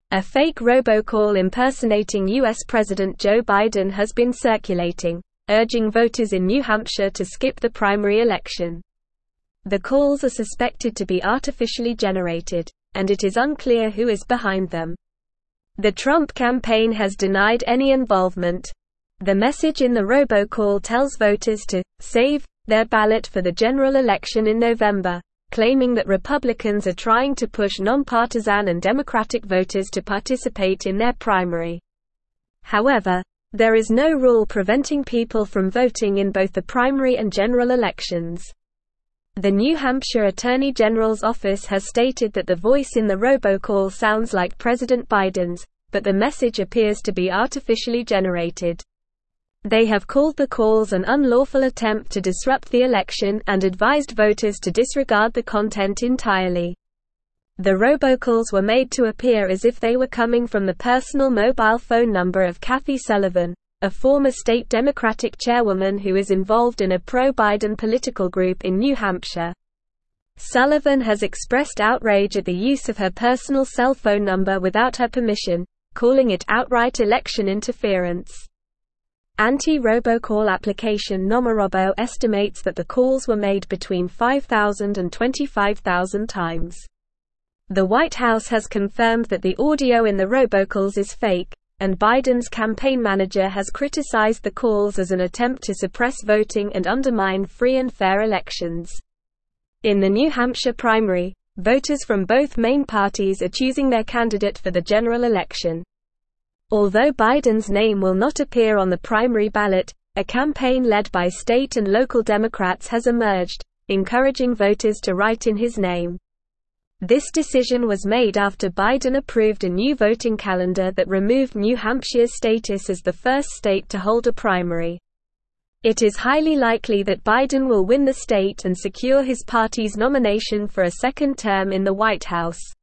A fake robocall impersonating U.S. President Joe Biden has been circulating, urging voters in New Hampshire to skip the primary election. The calls are suspected to be artificially generated, and it is unclear who is behind them. The Trump campaign has denied any involvement. The message in the robocall tells voters to save their ballot for the general election in November, claiming that Republicans are trying to push nonpartisan and Democratic voters to participate in their primary. However, there is no rule preventing people from voting in both the primary and general elections. The New Hampshire Attorney General's office has stated that the voice in the robocall sounds like President Biden's, but the message appears to be artificially generated. They have called the calls an unlawful attempt to disrupt the election and advised voters to disregard the content entirely. The robocalls were made to appear as if they were coming from the personal mobile phone number of Kathy Sullivan, a former state Democratic chairwoman who is involved in a pro-Biden political group in New Hampshire. Sullivan has expressed outrage at the use of her personal cell phone number without her permission, calling it outright election interference. Anti-robocall application Nomorobo estimates that the calls were made between 5,000 and 25,000 times. The White House has confirmed that the audio in the robocalls is fake, and Biden's campaign manager has criticized the calls as an attempt to suppress voting and undermine free and fair elections. In the New Hampshire primary, voters from both main parties are choosing their candidate for the general election. Although Biden's name will not appear on the primary ballot, a campaign led by state and local Democrats has emerged, encouraging voters to write in his name. This decision was made after Biden approved a new voting calendar that removed New Hampshire's status as the first state to hold a primary. It is highly likely that Biden will win the state and secure his party's nomination for a second term in the White House.